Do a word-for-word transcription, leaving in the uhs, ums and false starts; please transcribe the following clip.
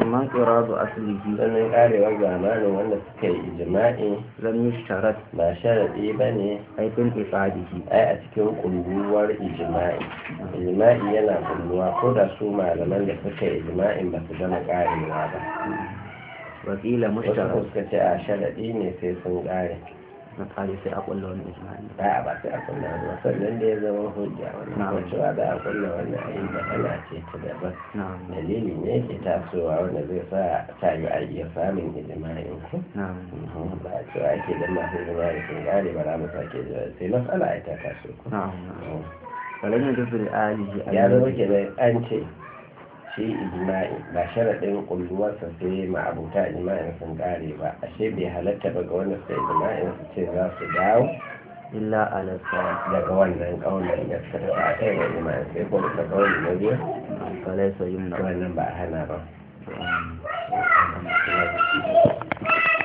ثم انقراض أصله sannan karewar zamanin wanda suka yi ijma'i لم يشترط ba sharaɗi ba ne أي في انقطاعه ai a cikin kulluwar ijma'i ijma'i yana kulluwa ko da su malaman da suka yi ijma'in ba su gama karewa ba وقيل wasu ko مشترط suka ce a sharaɗi ne sai sun kare نقال في أقول له الإجماع ba a ba sai a kulla ba sannan da ya zama hujja wani Na'am. ko cewa za a kulla wannan ayi da ana ce ta daban نعم dalili ne ke tasowa wanda zai sa ta yi a iya samun ijma'in ku نعم ba a cewa ake da masu ijma'i sun kare ba za mu sake da sai masala ai ta taso ku نعم نعم ولم يجوز لآله أن ya zama يجوز ke da an ce shi ijma'i ba sharaɗin kulluwarsa sai ma'abuta ijma'in sun kare ba ashe bai halatta ba ga wanda suka ijma'in su ce za su dawo إلا على الثاني daga wannan ƙaunar da suka taɓa a kai da ijma'in sai kuma ta ƙaunar na biyu فليس يمنع wannan ba a hana ba نعم.